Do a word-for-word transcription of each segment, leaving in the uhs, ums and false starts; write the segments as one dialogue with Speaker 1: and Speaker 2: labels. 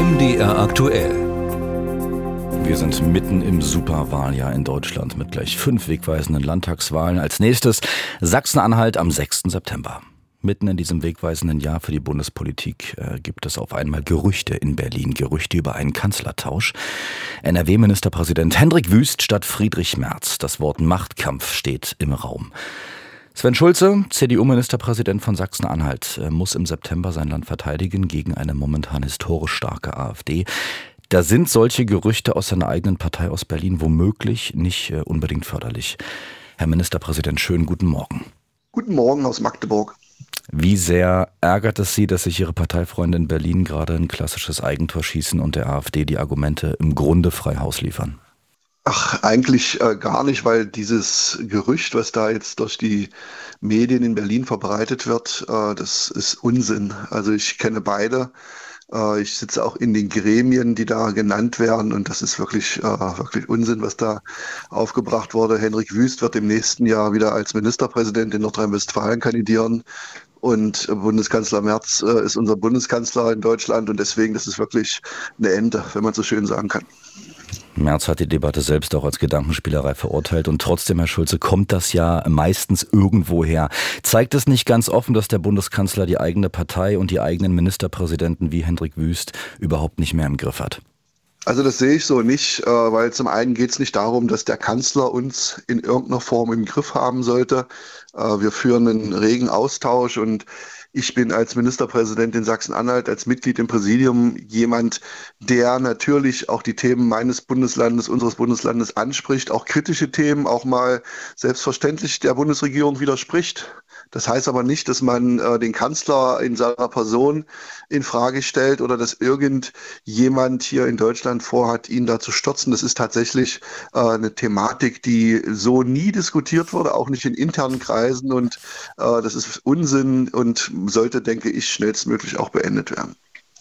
Speaker 1: M D R aktuell. Wir sind mitten im Superwahljahr in Deutschland mit gleich fünf wegweisenden Landtagswahlen. Als nächstes Sachsen-Anhalt am sechsten September. Mitten in diesem wegweisenden Jahr für die Bundespolitik äh, gibt es auf einmal Gerüchte in Berlin. Gerüchte über einen Kanzlertausch. N R W-Ministerpräsident Hendrik Wüst statt Friedrich Merz. Das Wort Machtkampf steht im Raum. Sven Schulze, C D U-Ministerpräsident von Sachsen-Anhalt, muss im September sein Land verteidigen gegen eine momentan historisch starke AfD. Da sind solche Gerüchte aus seiner eigenen Partei aus Berlin womöglich nicht unbedingt förderlich. Herr Ministerpräsident, schönen guten Morgen.
Speaker 2: Guten Morgen aus Magdeburg.
Speaker 1: Wie sehr ärgert es Sie, dass sich Ihre Parteifreunde in Berlin gerade ein klassisches Eigentor schießen und der AfD die Argumente im Grunde frei Haus liefern?
Speaker 2: Ach, eigentlich äh, gar nicht, weil dieses Gerücht, was da jetzt durch die Medien in Berlin verbreitet wird, äh, das ist Unsinn. Also ich kenne beide. Äh, ich sitze auch in den Gremien, die da genannt werden, und das ist wirklich, äh, wirklich Unsinn, was da aufgebracht wurde. Hendrik Wüst wird im nächsten Jahr wieder als Ministerpräsident in Nordrhein-Westfalen kandidieren. Und Bundeskanzler Merz äh, ist unser Bundeskanzler in Deutschland, und deswegen, das ist wirklich eine Ente, wenn man so schön sagen kann.
Speaker 1: Merz hat die Debatte selbst auch als Gedankenspielerei verurteilt, und trotzdem, Herr Schulze, kommt das ja meistens irgendwo her. Zeigt es nicht ganz offen, dass der Bundeskanzler die eigene Partei und die eigenen Ministerpräsidenten wie Hendrik Wüst überhaupt nicht mehr im Griff hat?
Speaker 2: Also das sehe ich so nicht, weil zum einen geht es nicht darum, dass der Kanzler uns in irgendeiner Form im Griff haben sollte. Wir führen einen regen Austausch, und ich bin als Ministerpräsident in Sachsen-Anhalt, als Mitglied im Präsidium jemand, der natürlich auch die Themen meines Bundeslandes, unseres Bundeslandes anspricht, auch kritische Themen, auch mal selbstverständlich der Bundesregierung widerspricht. Das heißt aber nicht, dass man äh, den Kanzler in seiner Person in Frage stellt oder dass irgendjemand hier in Deutschland vorhat, ihn da zu stürzen. Das ist tatsächlich äh, eine Thematik, die so nie diskutiert wurde, auch nicht in internen Kreisen, und äh, das ist Unsinn und sollte, denke ich, schnellstmöglich auch beendet werden.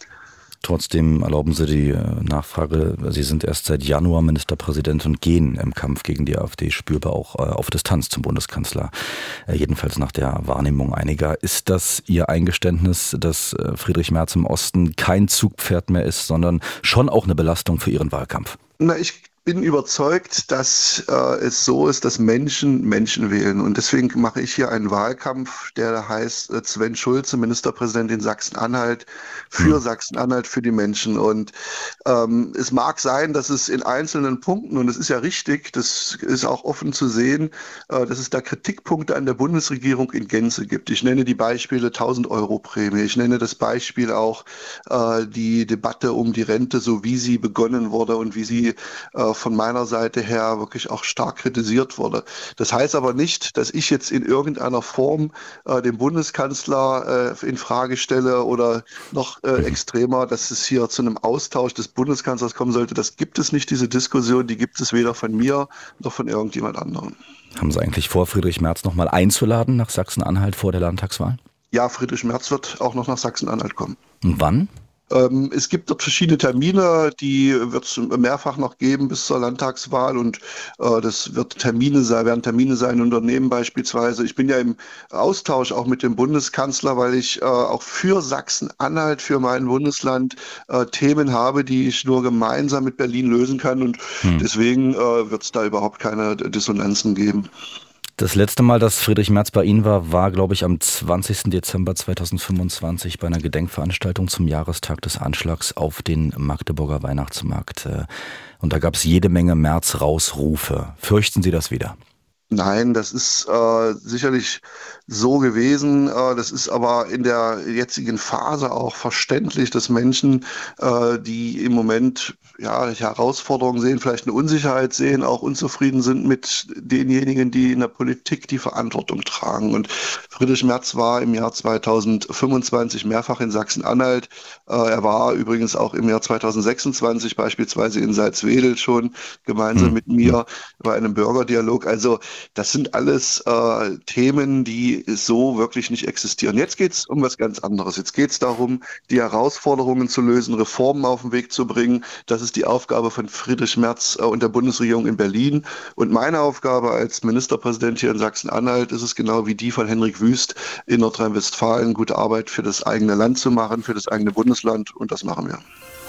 Speaker 1: Trotzdem erlauben Sie die Nachfrage, Sie sind erst seit Januar Ministerpräsident und gehen im Kampf gegen die AfD spürbar auch auf Distanz zum Bundeskanzler, jedenfalls nach der Wahrnehmung einiger. Ist das Ihr Eingeständnis, dass Friedrich Merz im Osten kein Zugpferd mehr ist, sondern schon auch eine Belastung für Ihren Wahlkampf?
Speaker 2: Na, ich bin überzeugt, dass äh, es so ist, dass Menschen Menschen wählen. Und deswegen mache ich hier einen Wahlkampf, der heißt äh, Sven Schulze, Ministerpräsident in Sachsen-Anhalt, für hm. Sachsen-Anhalt, für die Menschen. Und ähm, es mag sein, dass es in einzelnen Punkten, und es ist ja richtig, das ist auch offen zu sehen, äh, dass es da Kritikpunkte an der Bundesregierung in Gänze gibt. Ich nenne die Beispiele tausend-Euro-Prämie. Ich nenne das Beispiel auch äh, die Debatte um die Rente, so wie sie begonnen wurde und wie sie äh, von meiner Seite her wirklich auch stark kritisiert wurde. Das heißt aber nicht, dass ich jetzt in irgendeiner Form äh, den Bundeskanzler äh, in Frage stelle oder noch äh, extremer, dass es hier zu einem Austausch des Bundeskanzlers kommen sollte. Das gibt es nicht, diese Diskussion, die gibt es weder von mir noch von irgendjemand anderem.
Speaker 1: Haben Sie eigentlich vor, Friedrich Merz noch mal einzuladen nach Sachsen-Anhalt vor der Landtagswahl?
Speaker 2: Ja, Friedrich Merz wird auch noch nach Sachsen-Anhalt kommen.
Speaker 1: Und wann?
Speaker 2: Ähm, es gibt dort verschiedene Termine, die wird es mehrfach noch geben bis zur Landtagswahl, und äh, das wird Termine sein, werden Termine sein in Unternehmen beispielsweise. Ich bin ja im Austausch auch mit dem Bundeskanzler, weil ich äh, auch für Sachsen-Anhalt, für mein Bundesland äh, Themen habe, die ich nur gemeinsam mit Berlin lösen kann, und hm. deswegen äh, wird es da überhaupt keine Dissonanzen geben.
Speaker 1: Das letzte Mal, dass Friedrich Merz bei Ihnen war, war, glaube ich, am zwanzigsten Dezember zweitausendfünfundzwanzig bei einer Gedenkveranstaltung zum Jahrestag des Anschlags auf den Magdeburger Weihnachtsmarkt. Und da gab es jede Menge Merz-Rausrufe. Fürchten Sie das wieder?
Speaker 2: Nein, das ist äh, sicherlich so gewesen. Äh, das ist aber in der jetzigen Phase auch verständlich, dass Menschen, äh, die im Moment ja Herausforderungen sehen, vielleicht eine Unsicherheit sehen, auch unzufrieden sind mit denjenigen, die in der Politik die Verantwortung tragen. Und Friedrich Merz war im Jahr zweitausendfünfundzwanzig mehrfach in Sachsen-Anhalt. Äh, er war übrigens auch im Jahr zweitausendsechsundzwanzig beispielsweise in Salzwedel schon gemeinsam hm. mit mir bei einem Bürgerdialog. Also das sind alles äh, Themen, die so wirklich nicht existieren. Jetzt geht es um was ganz anderes. Jetzt geht es darum, die Herausforderungen zu lösen, Reformen auf den Weg zu bringen. Das ist die Aufgabe von Friedrich Merz äh, und der Bundesregierung in Berlin. Und meine Aufgabe als Ministerpräsident hier in Sachsen-Anhalt ist es genau wie die von Hendrik Wüst in Nordrhein-Westfalen, gute Arbeit für das eigene Land zu machen, für das eigene Bundesland. Und das machen wir.